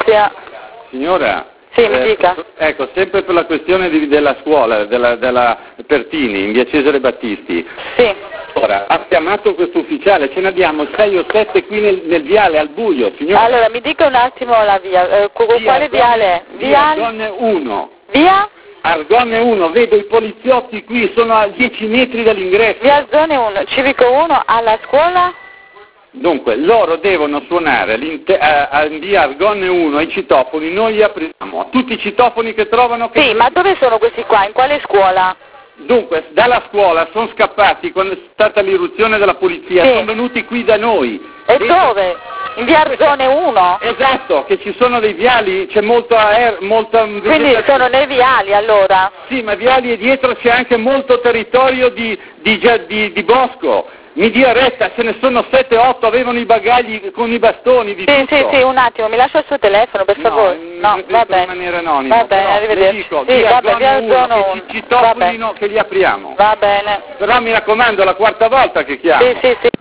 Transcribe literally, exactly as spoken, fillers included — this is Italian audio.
polizia. Signora, sì, mi dica. Eh, ecco, sempre per la questione di, della scuola, della, della Pertini, in via Cesare Battisti. Sì. Ora, ha chiamato questo ufficiale, ce ne abbiamo sei o sette qui nel, nel viale, al buio, signora. Allora, mi dica un attimo la via, eh, quale via viale è? Via Argonne uno. Via? Argonne uno, vedo i poliziotti qui, sono a dieci metri dall'ingresso. Via Argonne uno, Civico uno, alla scuola? Dunque, loro devono suonare a, a via Argonne uno i citofoni, noi li apriamo. A tutti i citofoni che trovano... Che... Sì, ma dove sono questi qua? In quale scuola? Dunque, dalla scuola sono scappati quando è stata l'irruzione della polizia, sì. Sono venuti qui da noi. E dentro... dove? In via Argonne uno? Esatto, che ci sono dei viali, c'è molto aer, molta... Quindi sono nei viali allora? Sì, ma viali e dietro c'è anche molto territorio di, di, di, di bosco. Mi dia retta, ce ne sono sette otto, avevano i bagagli con i bastoni di sì, tutto. Sì, sì, un attimo, mi lascia il suo telefono, per favore. No, no va bene. in maniera anonima. Va bene, arrivederci. Dico, sì, via va bene, via Argonne uno. Che ci citofonino, che li apriamo. Va bene. Però mi raccomando, è la quarta volta che chiamo. Sì, sì, sì.